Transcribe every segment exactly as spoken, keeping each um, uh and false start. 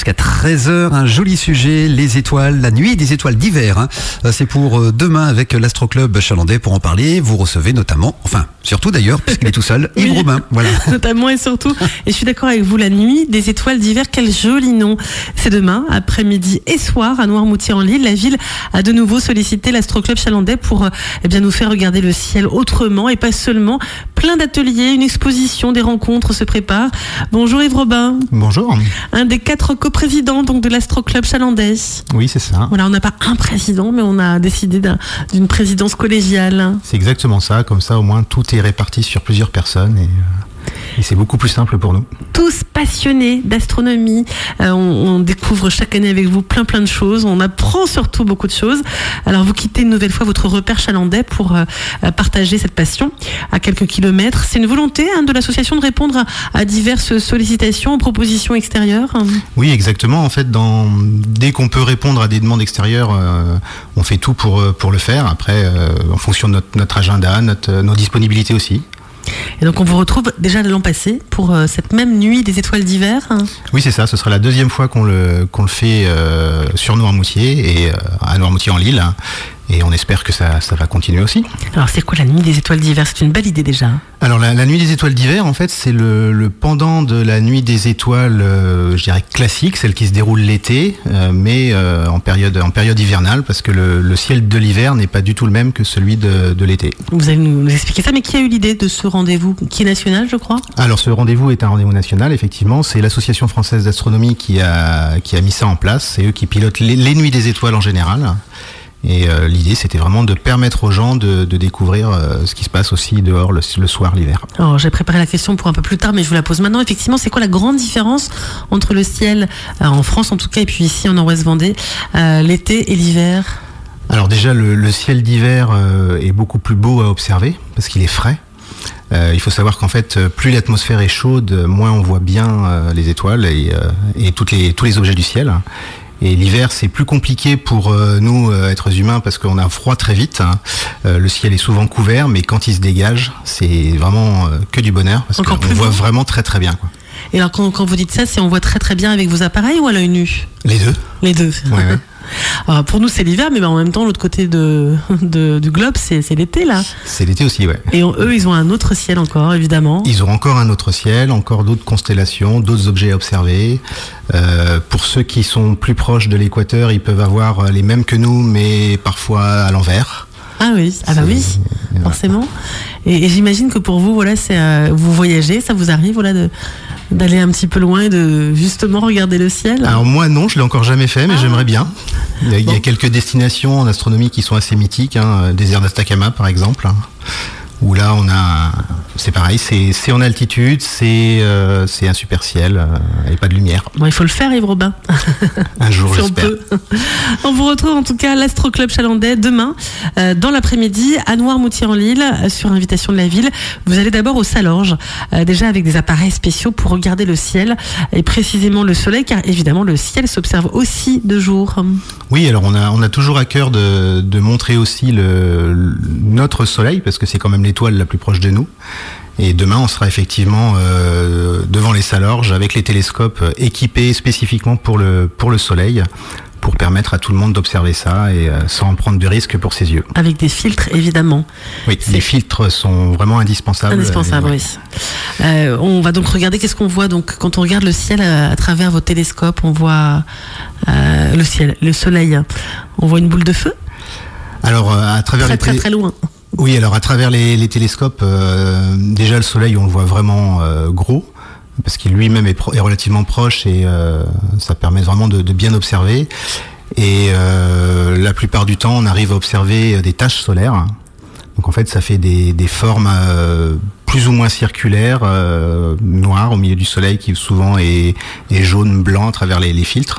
jusqu'à treize heures. Un joli sujet, les étoiles, la nuit des étoiles d'hiver. Hein. C'est pour demain avec l'Astro Club Chalandais. Pour en parler, vous recevez notamment, enfin surtout d'ailleurs, puisqu'il est tout seul, Yves oui, Robin. Voilà. Notamment et surtout. Et je suis d'accord avec vous, la nuit des étoiles d'hiver, quel joli nom. C'est demain, après-midi et soir, à Noirmoutier-en-l'Île. La ville a de nouveau sollicité l'Astro Club Chalandais pour eh bien, nous faire regarder le ciel autrement et pas seulement. Plein d'ateliers, une exposition, des rencontres se préparent. Bonjour Yves Robin. Bonjour. Un des quatre coprésidents donc de l'Astro Club Chalandais. Oui, c'est ça. Voilà, on n'a pas un président, mais on a décidé d'un, d'une présidence collégiale. C'est exactement ça. Comme ça, au moins, tout est réparti sur plusieurs personnes et, euh, et c'est beaucoup plus simple pour nous. Tous passionnés d'astronomie. Euh, on, on découvre chaque année avec vous plein plein de choses. On apprend surtout beaucoup de choses. Alors vous quittez une nouvelle fois votre repère chalandais pour euh, partager cette passion à quelques kilomètres. C'est une volonté hein, de l'association de répondre à, à diverses sollicitations, propositions extérieures. Oui, exactement. En fait, dans, dès qu'on peut répondre à des demandes extérieures, euh, on fait tout pour, pour le faire. Après, euh, en fonction de notre, notre agenda, notre, nos disponibilités aussi. Et donc on vous retrouve déjà l'an passé pour euh, cette même nuit des étoiles d'hiver. Hein. Oui, c'est ça. Ce sera la deuxième fois qu'on le, qu'on le fait euh, sur Noirmoutier et euh, à Noirmoutier-en-l'Île. Et on espère que ça, ça va continuer aussi. Alors c'est quoi la nuit des étoiles d'hiver ? C'est une belle idée déjà. Alors la, la nuit des étoiles d'hiver, en fait, c'est le, le pendant de la nuit des étoiles, euh, je dirais classique, celle qui se déroule l'été, euh, mais euh, en période en période hivernale, parce que le, le ciel de l'hiver n'est pas du tout le même que celui de, de l'été. Vous allez nous expliquer ça, mais qui a eu l'idée de ce rendez-vous, qui est national, je crois ? Alors ce rendez-vous est un rendez-vous national, effectivement. C'est l'Association française d'astronomie qui a qui a mis ça en place. C'est eux qui pilotent les, les nuits des étoiles en général. Et euh, l'idée, c'était vraiment de permettre aux gens de, de découvrir euh, ce qui se passe aussi dehors le, le soir, l'hiver. Alors, j'ai préparé la question pour un peu plus tard, mais je vous la pose maintenant. Effectivement, c'est quoi la grande différence entre le ciel, euh, en France en tout cas, et puis ici en Nord-Ouest Vendée, euh, l'été et l'hiver ? Alors déjà, le, le ciel d'hiver euh, est beaucoup plus beau à observer, parce qu'il est frais. Euh, il faut savoir qu'en fait, plus l'atmosphère est chaude, moins on voit bien euh, les étoiles et, euh, et toutes les, tous les objets du ciel. Et l'hiver, c'est plus compliqué pour euh, nous, euh, êtres humains, parce qu'on a froid très vite. Hein. Euh, le ciel est souvent couvert, mais quand il se dégage, c'est vraiment euh, que du bonheur, parce Encore qu'on voit vraiment très très bien, quoi. Et alors, quand, quand vous dites ça, c'est on voit très très bien avec vos appareils ou à l'œil nu ? Les deux. Les deux. Ouais, ouais. Alors, pour nous, c'est l'hiver, mais en même temps, l'autre côté de, de, du globe, c'est, c'est l'été, là. C'est l'été aussi, ouais. Et on, eux, ils ont un autre ciel encore, évidemment. Ils ont encore un autre ciel, encore d'autres constellations, d'autres objets à observer. Euh, pour ceux qui sont plus proches de l'équateur, ils peuvent avoir les mêmes que nous, mais parfois à l'envers. Ah oui, ah bah c'est, oui, voilà. Forcément. Et, et j'imagine que pour vous, voilà, c'est euh, vous voyagez, ça vous arrive, voilà, de d'aller un petit peu loin et de justement regarder le ciel. Alors moi non, je l'ai encore jamais fait, mais ah. j'aimerais bien. Il y, a, bon. il y a quelques destinations en astronomie qui sont assez mythiques, hein, désert d'Atacama par exemple, hein, où là on a, c'est pareil, c'est, c'est en altitude, c'est, euh, c'est un super ciel euh, et pas de lumière. Bon, il faut le faire, Yves Robin. Un jour, si j'espère. On, peut. On vous retrouve en tout cas à l'Astro Club Chalandais demain, euh, dans l'après-midi, à Noirmoutier-en-l'Île, euh, sur invitation de la ville. Vous allez d'abord au Salorge, euh, déjà avec des appareils spéciaux pour regarder le ciel, et précisément le soleil, car évidemment le ciel s'observe aussi de jour. Oui, alors on a, on a toujours à cœur de, de montrer aussi le, le, notre soleil, parce que c'est quand même l'étoile la plus proche de nous. Et demain, on sera effectivement euh, devant les Salorges avec les télescopes équipés spécifiquement pour le, pour le soleil, pour permettre à tout le monde d'observer ça et euh, sans prendre de risques pour ses yeux. Avec des filtres, évidemment. Oui, c'est... les filtres sont vraiment indispensables. Indispensables, euh, oui. Euh, on va donc regarder, qu'est-ce qu'on voit donc quand on regarde le ciel à, à travers vos télescopes, on voit euh, le ciel, le soleil. On voit une boule de feu. Alors, euh, à travers très, les très, télé... très loin. Oui, alors à travers les, les télescopes, euh, déjà le soleil, on le voit vraiment euh, gros, parce qu'il lui-même est, pro- est relativement proche et euh, ça permet vraiment de, de bien observer. Et euh, la plupart du temps, on arrive à observer des taches solaires. Donc en fait, ça fait des, des formes euh, plus ou moins circulaires, euh, noires au milieu du soleil, qui souvent est, est jaune, blanc à travers les, les filtres.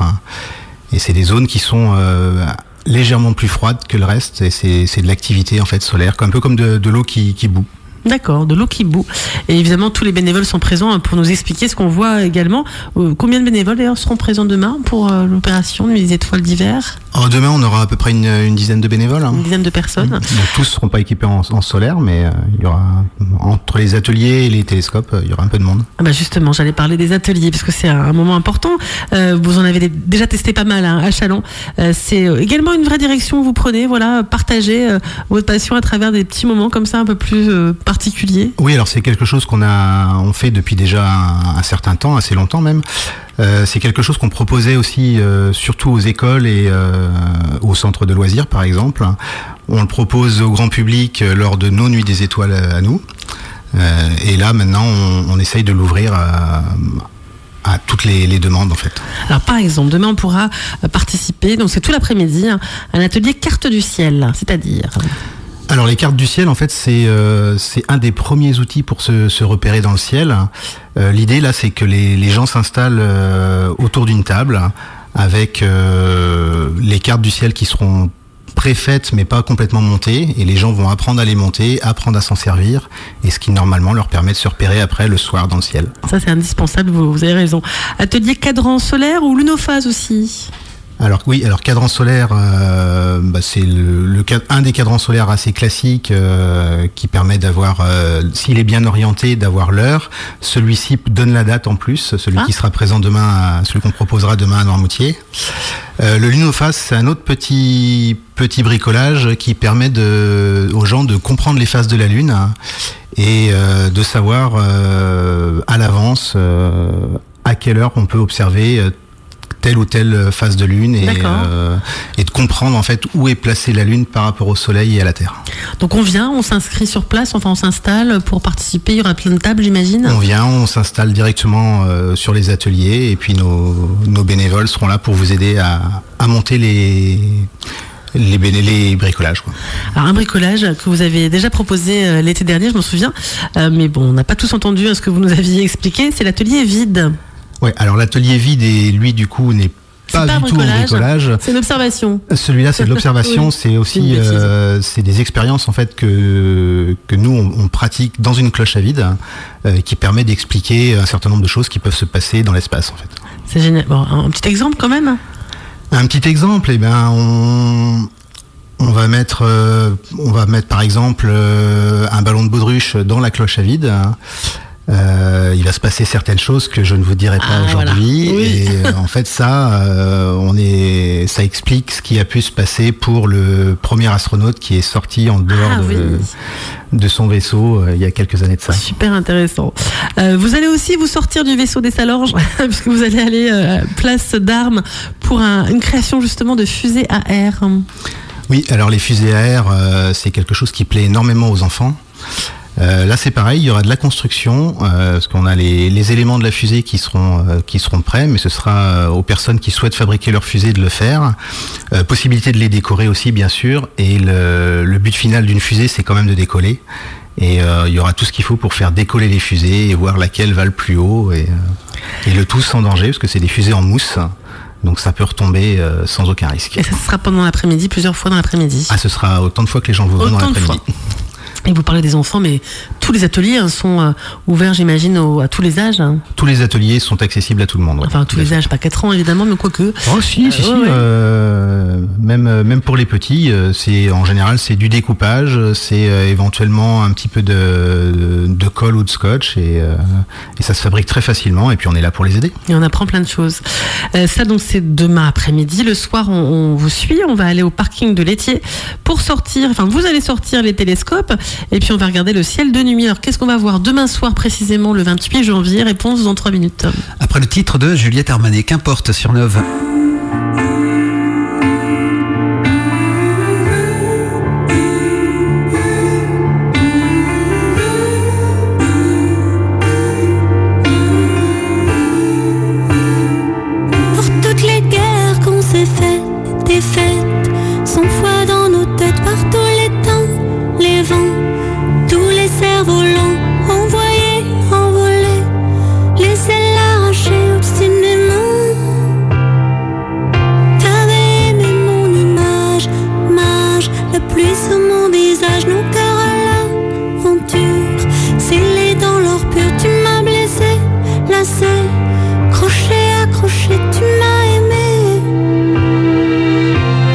Et c'est des zones qui sont... Euh, légèrement plus froide que le reste, et c'est, c'est de l'activité en fait solaire, un peu comme de, de l'eau qui, qui bout. D'accord, de l'eau qui bout. Et évidemment, tous les bénévoles sont présents pour nous expliquer ce qu'on voit également. Euh, combien de bénévoles d'ailleurs seront présents demain pour euh, l'opération Nuit des étoiles d'hiver ? Alors demain, on aura à peu près une, une dizaine de bénévoles. Hein. Une dizaine de personnes. Donc tous ne seront pas équipés en, en solaire, mais euh, il y aura entre les ateliers et les télescopes, euh, il y aura un peu de monde. Ah bah justement, j'allais parler des ateliers parce que c'est un, un moment important. Euh, vous en avez des, déjà testé pas mal hein, à Châlons. Euh, c'est également une vraie direction que vous prenez, voilà, partager euh, votre passion à travers des petits moments comme ça un peu plus euh, particuliers. Oui, alors c'est quelque chose qu'on a, on fait depuis déjà un, un certain temps, assez longtemps même. Euh, c'est quelque chose qu'on proposait aussi euh, surtout aux écoles et euh, aux centres de loisirs par exemple. On le propose au grand public euh, lors de nos Nuits des Étoiles à, à nous. Euh, et là maintenant on, on essaye de l'ouvrir à, à toutes les, les demandes en fait. Alors par exemple, demain on pourra participer, donc c'est tout l'après-midi, hein, à un atelier carte du ciel, c'est-à-dire... Alors les cartes du ciel, en fait, c'est euh, c'est un des premiers outils pour se, se repérer dans le ciel. Euh, l'idée là, c'est que les, les gens s'installent euh, autour d'une table avec euh, les cartes du ciel qui seront préfaites mais pas complètement montées, et les gens vont apprendre à les monter, apprendre à s'en servir, et ce qui normalement leur permet de se repérer après le soir dans le ciel. Ça c'est indispensable, vous, vous avez raison. Atelier cadran solaire ou lunophase aussi. Alors oui, alors cadran solaire, euh, bah, c'est le, le, un des cadrans solaires assez classiques euh, qui permet d'avoir, euh, s'il est bien orienté, d'avoir l'heure. Celui-ci donne la date en plus, celui ah. qui sera présent demain, à, celui qu'on proposera demain à Noirmoutier. Euh, le lunophase, c'est un autre petit petit bricolage qui permet de, aux gens de comprendre les phases de la Lune hein, et euh, de savoir euh, à l'avance euh, à quelle heure on peut observer euh, telle ou telle phase de lune et, euh, et de comprendre en fait où est placée la lune par rapport au soleil et à la Terre. Donc on vient, on s'inscrit sur place, enfin on s'installe pour participer, il y aura plein de tables j'imagine. On vient, on s'installe directement euh, sur les ateliers et puis nos, nos bénévoles seront là pour vous aider à, à monter les... Les, les bricolages quoi. Alors un bricolage que vous avez déjà proposé euh, l'été dernier, je m'en souviens, euh, mais bon on n'a pas tous entendu hein, ce que vous nous aviez expliqué, c'est l'atelier vide. Ouais, alors l'atelier vide et lui du coup n'est pas, pas du tout un bricolage. C'est une observation. Celui-là c'est de l'observation, oui. c'est aussi euh, c'est des expériences en fait que que nous on, on pratique dans une cloche à vide euh, qui permet d'expliquer un certain nombre de choses qui peuvent se passer dans l'espace en fait. C'est génial. Bon, un petit exemple quand même. Un petit exemple, eh ben on on va mettre euh, on va mettre par exemple euh, un ballon de baudruche dans la cloche à vide. Euh, il va se passer certaines choses que je ne vous dirai pas ah, aujourd'hui voilà. oui. et euh, en fait ça euh, on est ça explique ce qui a pu se passer pour le premier astronaute qui est sorti en dehors ah, de, oui. de son vaisseau euh, il y a quelques années de ça. Super intéressant. Euh, vous allez aussi vous sortir du vaisseau des Salorges puisque vous allez aller euh, place d'Armes pour un, une création justement de fusée à air. Oui, alors les fusées à air euh, c'est quelque chose qui plaît énormément aux enfants. Euh, là c'est pareil, il y aura de la construction euh, parce qu'on a les, les éléments de la fusée qui seront euh, qui seront prêts, mais ce sera euh, aux personnes qui souhaitent fabriquer leur fusée de le faire. Euh, possibilité de les décorer aussi bien sûr, et le, le but final d'une fusée c'est quand même de décoller. Et euh, il y aura tout ce qu'il faut pour faire décoller les fusées et voir laquelle va le plus haut et, euh, et le tout sans danger parce que c'est des fusées en mousse. Donc ça peut retomber euh, sans aucun risque. Et ça sera pendant l'après-midi, plusieurs fois dans l'après-midi. Ah, ce sera autant de fois que les gens voudront dans l'après-midi. Fois. Et vous parlez des enfants, mais tous les ateliers hein, sont euh, ouverts, j'imagine, au, à tous les âges. Hein. Tous les ateliers sont accessibles à tout le monde. Ouais. Enfin, à tous les âges, pas quatre ans évidemment, mais quoique. Oh si, euh, si, si. Ouais, euh, ouais. Même, même pour les petits, c'est en général c'est du découpage, c'est euh, éventuellement un petit peu de, de colle ou de scotch, et, euh, et ça se fabrique très facilement. Et puis on est là pour les aider. Et on apprend plein de choses. Euh, ça donc c'est demain après-midi. Le soir, on, on vous suit, on va aller au parking de l'Étier pour sortir. Enfin, vous allez sortir les télescopes. Et puis on va regarder le ciel de nuit. Alors qu'est-ce qu'on va voir demain soir précisément, le vingt-huit janvier? Réponse dans trois minutes. Après le titre de Juliette Armanet, qu'importe sur Neuve. Pour toutes les guerres qu'on s'est faites, des fêtes, sans foi dans nos têtes, par tous les temps, les vents, tous les cerfs-volants, envoyés, envolés, les ailes arrachées obstinément. T'avais aimé mon image, mage, la pluie sur mon visage, nos cœurs à l'aventure, scellés dans l'or pur, tu m'as blessé, lassé, crochet, accroché, tu m'as aimé.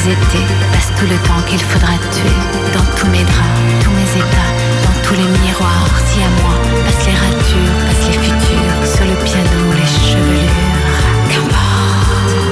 étés, passe tout le temps qu'il faudra tuer. Dans tous mes draps, tous mes états, dans tous les miroirs, si à moi, passe les ratures, passe les futurs, sur le piano, les chevelures, qu'importe.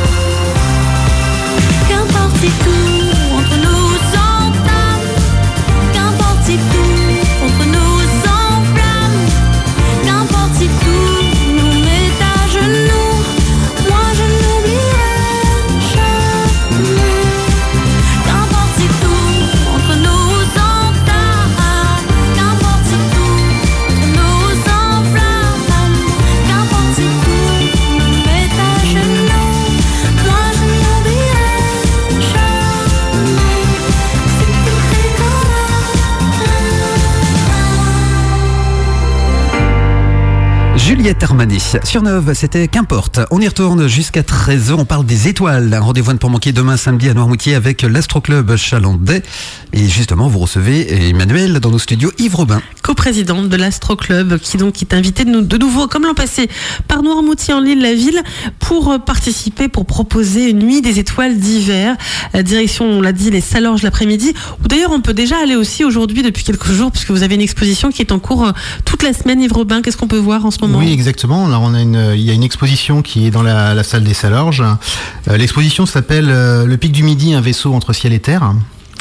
Qu'importe si tout entre nous s'entame, qu'importe si tout entre nous s'enflamme, qu'importe si tout nous met à genoux, moi je n'oublierai jamais. Qu'importe si tout entre nous s'entame, qu'importe si tout entre nous s'enflamme, qu'importe si tout nous met à genoux, moi je n'oublierai jamais. C'est tout très Juliette Armanet sur Neuve, c'était Qu'importe. On y retourne jusqu'à treize heures, on parle des étoiles. Un rendez-vous à ne pas manquer demain samedi à Noirmoutier avec l'Astroclub Chalandais. Et justement, vous recevez Emmanuel dans nos studios, Yves Robin. Co-présidente de l'Astroclub, qui donc est invitée de, nous, de nouveau, comme l'an passé, par Noirmoutier en l'île, la ville, pour participer, pour proposer une nuit des étoiles d'hiver. Euh, direction, on l'a dit, les Salorges l'après-midi, où d'ailleurs on peut déjà aller aussi aujourd'hui depuis quelques jours, puisque vous avez une exposition qui est en cours euh, toute la semaine. Yves Robin, qu'est-ce qu'on peut voir en ce moment ? Oui, exactement. Alors, on a une, il y a une exposition qui est dans la, la salle des Salorges. Euh, l'exposition s'appelle euh, Le Pic du Midi, un vaisseau entre ciel et terre.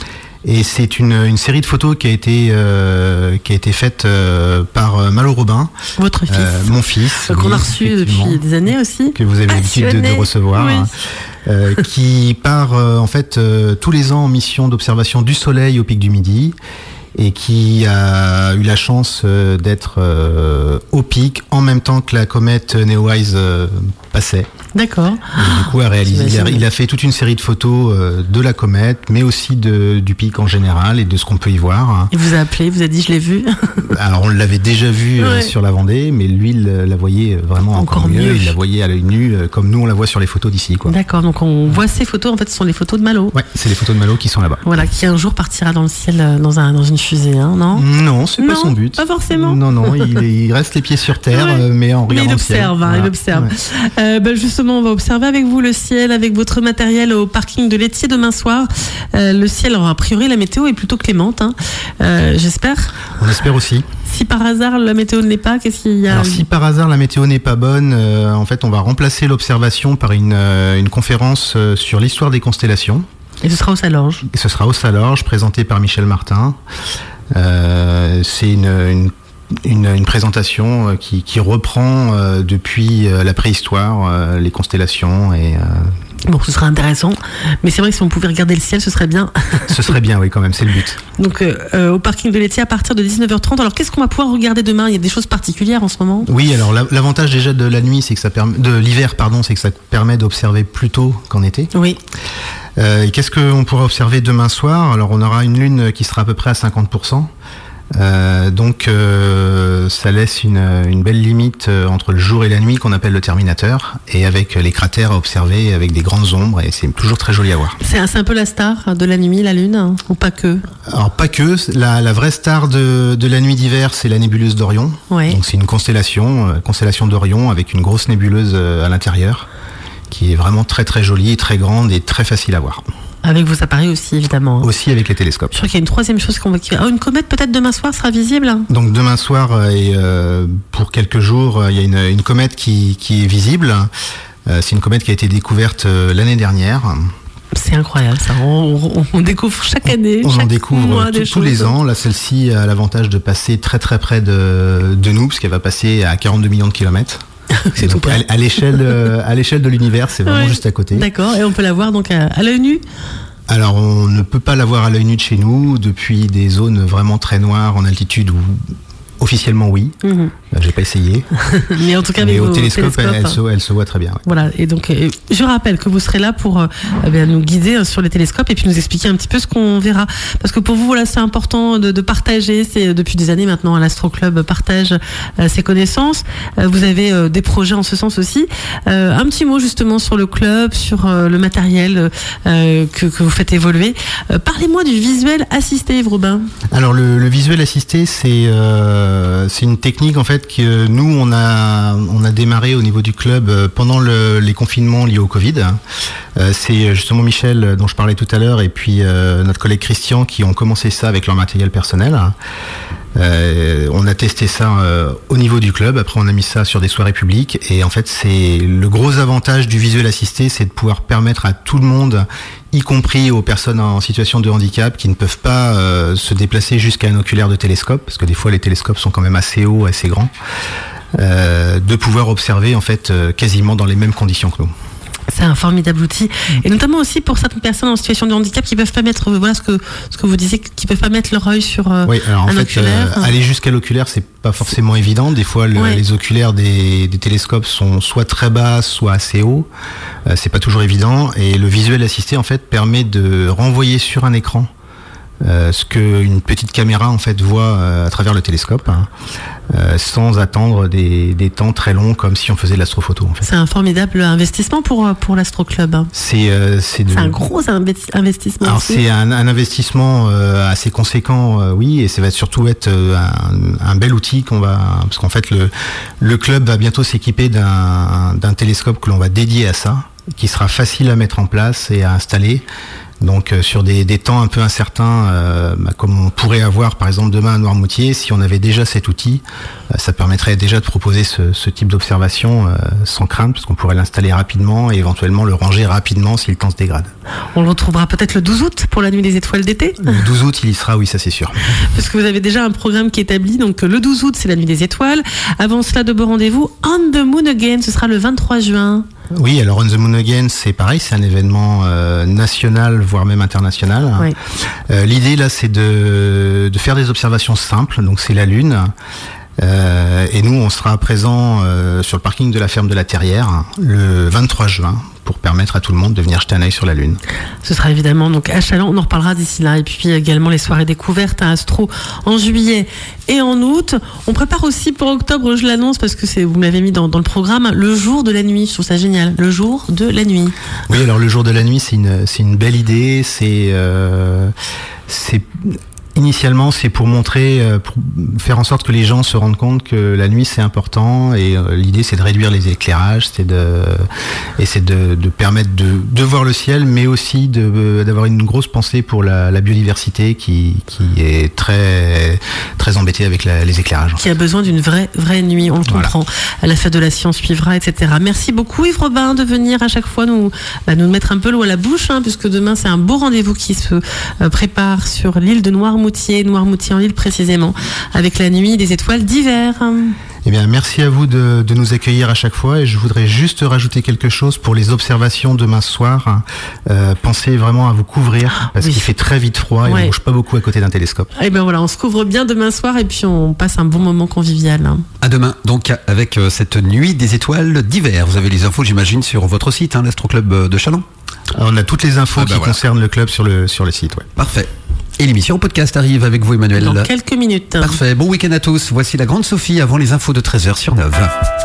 Et c'est une, une série de photos qui a été, euh, qui a été faite euh, par euh, Malo Robin. Votre fils. Euh, mon fils. Qu'on oui, a reçu depuis des années aussi. Que vous avez l'habitude de, de recevoir. Oui. Euh, qui part euh, en fait euh, tous les ans en mission d'observation du Soleil au Pic du Midi. Et qui a eu la chance euh, d'être euh, au pic en même temps que la comète Neowise euh, passait. D'accord. Et du coup, a réalisé, il, a, il a fait toute une série de photos euh, de la comète, mais aussi de, du pic en général et de ce qu'on peut y voir. Il vous a appelé, vous a dit je l'ai vu. Alors on l'avait déjà vu euh, ouais. sur la Vendée, mais lui il la voyait vraiment encore, encore mieux. mieux. Il la voyait à l'œil nu, euh, comme nous on la voit sur les photos d'ici, quoi. D'accord, donc on voit ces photos. En fait, ce sont les photos de Malo. Ouais, c'est les photos de Malo qui sont là-bas. Voilà, qui un jour partira dans le ciel, dans, un, dans une fusée, hein, non ? Non, c'est non, pas son but. Pas forcément. Non, non, il, il reste les pieds sur terre, ouais. mais en regardant mais il le ciel. observe, hein, voilà. il observe. Ouais. Euh, ben justement, on va observer avec vous le ciel, avec votre matériel au parking de l'Étier demain soir. Euh, le ciel, alors, a priori, la météo est plutôt clémente, hein. euh, j'espère. On espère aussi. Si par hasard la météo ne l'est pas, qu'est-ce qu'il y a ? Alors si par hasard la météo n'est pas bonne, euh, en fait on va remplacer l'observation par une, euh, une conférence euh, sur l'histoire des constellations. Et ce sera au Salorges. Et ce sera au Salorges, présenté par Michel Martin. Euh, c'est une, une, une, une présentation qui, qui reprend euh, depuis euh, la préhistoire euh, les constellations et... Euh, Bon, ce sera intéressant, mais c'est vrai que si on pouvait regarder le ciel, ce serait bien. Ce serait bien, oui, quand même, c'est le but. Donc, euh, au parking de l'Étier à partir de dix-neuf heures trente. Alors, qu'est-ce qu'on va pouvoir regarder demain ? Il y a des choses particulières en ce moment ? Oui, alors l'avantage déjà de la nuit, c'est que ça permet, de l'hiver, pardon, c'est que ça permet d'observer plus tôt qu'en été. Oui. Euh, et qu'est-ce qu'on pourra observer demain soir ? Alors, on aura une lune qui sera à peu près à cinquante pour cent. Euh, donc euh, ça laisse une, une belle limite euh, entre le jour et la nuit qu'on appelle le terminateur, et avec les cratères à observer avec des grandes ombres, et c'est toujours très joli à voir. C'est un, c'est un peu la star de la nuit, la lune, hein, ou pas que ? Alors pas que, la, la vraie star de, de la nuit d'hiver, c'est la nébuleuse d'Orion. Ouais. Donc c'est une constellation, euh, constellation d'Orion avec une grosse nébuleuse euh, à l'intérieur, qui est vraiment très très jolie, très grande et très facile à voir. Avec vos appareils aussi, évidemment. Aussi avec les télescopes. Je crois qu'il y a une troisième chose qu'on va... Oh, une comète peut-être demain soir sera visible. Donc demain soir et euh, pour quelques jours, il y a une, une comète qui, qui est visible. Euh, c'est une comète qui a été découverte euh, l'année dernière. C'est incroyable ça, on, on, on découvre chaque année, on chaque en découvre mois, tout, des tous les ans. Là, celle-ci a l'avantage de passer très très près de, de nous, parce qu'elle va passer à quarante-deux millions de kilomètres. C'est donc, tout près. À, à l'échelle, à l'échelle de l'univers, c'est vraiment ouais. juste à côté. D'accord, et on peut la voir donc à, à l'œil nu ? Alors, on ne peut pas la voir à l'œil nu de chez nous, depuis des zones vraiment très noires en altitude, où officiellement oui. Mmh. J'ai pas essayé. Mais en tout cas, avec Mais vos au télescope, télescopes, elle, elle, se, elle se voit très bien. Ouais. Voilà. Et donc, euh, je rappelle que vous serez là pour euh, bien, nous guider euh, sur les télescopes et puis nous expliquer un petit peu ce qu'on verra. Parce que pour vous, voilà, c'est important de, de partager. C'est depuis des années maintenant, l'Astroclub partage euh, ses connaissances. Euh, vous avez euh, des projets en ce sens aussi. Euh, un petit mot justement sur le club, sur euh, le matériel euh, que, que vous faites évoluer. Euh, parlez-moi du visuel assisté, Yves Robin. Alors, le, le visuel assisté, c'est euh, c'est une technique en fait fait que nous, on a, on a démarré au niveau du club pendant le, les confinements liés au Covid. Euh, c'est justement Michel, dont je parlais tout à l'heure, et puis euh, notre collègue Christian qui ont commencé ça avec leur matériel personnel. Euh, on a testé ça euh, au niveau du club, après on a mis ça sur des soirées publiques, et en fait c'est le gros avantage du visuel assisté, c'est de pouvoir permettre à tout le monde, y compris aux personnes en situation de handicap qui ne peuvent pas euh, se déplacer jusqu'à un oculaire de télescope, parce que des fois les télescopes sont quand même assez hauts, assez grands, euh, de pouvoir observer en fait euh, quasiment dans les mêmes conditions que nous. C'est un formidable outil, et notamment aussi pour certaines personnes en situation de handicap qui peuvent pas mettre, voilà ce que ce que vous disiez, qui peuvent pas mettre leur œil sur euh, oui, alors en un fait, oculaire. Euh, aller jusqu'à l'oculaire, c'est pas forcément évident. Des fois, le, ouais. les oculaires des, des télescopes sont soit très bas, soit assez hauts. Euh, c'est pas toujours évident, et le visuel assisté en fait permet de renvoyer sur un écran Euh, ce qu'une petite caméra en fait voit euh, à travers le télescope, hein, euh, sans attendre des, des temps très longs comme si on faisait de l'astrophoto. En fait. C'est un formidable investissement pour pour l'Astro Club. C'est euh, c'est, de... c'est un gros investissement. Alors aussi. c'est un, un investissement euh, assez conséquent, euh, oui, et ça va surtout être euh, un, un bel outil qu'on va, parce qu'en fait le le club va bientôt s'équiper d'un d'un télescope que l'on va dédier à ça, qui sera facile à mettre en place et à installer. Donc euh, sur des, des temps un peu incertains, euh, bah, comme on pourrait avoir par exemple demain à Noirmoutier, si on avait déjà cet outil, euh, ça permettrait déjà de proposer ce, ce type d'observation euh, sans crainte, parce qu'on pourrait l'installer rapidement et éventuellement le ranger rapidement si le temps se dégrade. On le retrouvera peut-être le douze août pour la nuit des étoiles d'été. Le douze août, il y sera, oui, ça c'est sûr. Parce que vous avez déjà un programme qui est établi, donc le douze août c'est la nuit des étoiles. Avant cela, de beaux rendez-vous. On the Moon Again, ce sera le vingt-trois juin. Oui, alors On the Moon Again, c'est pareil, c'est un événement euh, national, voire même international. Oui. Euh, l'idée là, c'est de, de faire des observations simples, donc c'est la Lune. Euh, et nous, on sera présent euh, sur le parking de la ferme de la Terrière le vingt-trois juin pour permettre à tout le monde de venir jeter un œil sur la Lune. Ce sera évidemment donc à Challans, on en reparlera d'ici là. Et puis également les soirées découvertes à Astro en juillet et en août. On prépare aussi pour octobre, je l'annonce parce que c'est, vous me l'avez mis dans, dans le programme, le jour de la nuit. Je trouve ça génial, le jour de la nuit. Oui, alors le jour de la nuit, c'est une, c'est une belle idée. C'est, euh, c'est Initialement, c'est pour montrer, pour faire en sorte que les gens se rendent compte que la nuit c'est important, et l'idée c'est de réduire les éclairages, c'est de et c'est de, de permettre de, de voir le ciel, mais aussi de d'avoir une grosse pensée pour la, la biodiversité qui qui est très très embêtée avec la, les éclairages. Qui a besoin d'une vraie vraie nuit, on le voilà. comprend. La fête de la science suivra, et cetera. Merci beaucoup Yves Robin de venir à chaque fois nous bah, nous mettre un peu l'eau à la bouche, hein, puisque demain c'est un beau rendez-vous qui se euh, prépare sur l'île de Noirmoutier. Noirmoutier en Lille précisément, avec la nuit des étoiles d'hiver. Eh bien, merci à vous de, de nous accueillir à chaque fois, et je voudrais juste rajouter quelque chose pour les observations demain soir. Euh, pensez vraiment à vous couvrir, parce oui. qu'il fait très vite froid et ouais. on ne bouge pas beaucoup à côté d'un télescope. Et bien voilà, on se couvre bien demain soir et puis on passe un bon moment convivial. À demain, donc avec cette nuit des étoiles d'hiver. Vous avez les infos, j'imagine, sur votre site, hein, l'Astro Club de Challans. On a toutes les infos ah, bah qui voilà. concernent le club sur le, sur le site. Ouais. Parfait. Et l'émission podcast arrive avec vous, Emmanuel. Dans quelques minutes. Parfait. Bon week-end à tous. Voici la grande Sophie avant les infos de treize heures sur neuf.